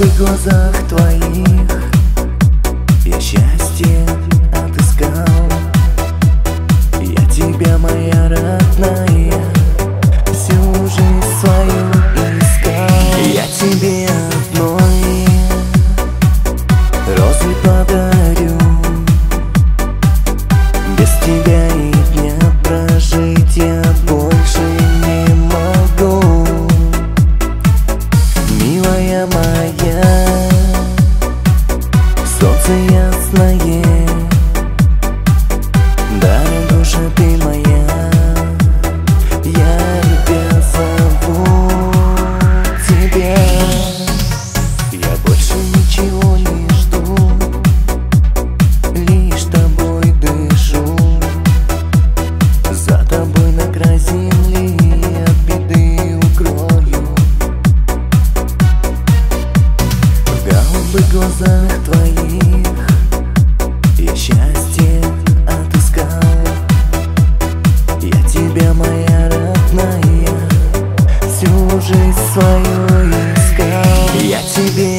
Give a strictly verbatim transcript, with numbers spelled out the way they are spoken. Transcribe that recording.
голубых глазах твоих я счастье отыскал. Я тебя, моя родная, всю жизнь свою искал. Я тебе одной розы подарю, без тебя и дня прожить я больше не могу. Милая моя, солнце ясное, дорогуша ты моя, я любя зову тебя. Я больше ничего не жду, лишь тобой дышу. За тобой на край земли от беды укрою. В голубых глазах твоих я счастье отыскал. Я тебя, моя родная, всю жизнь свою искал. Я тебе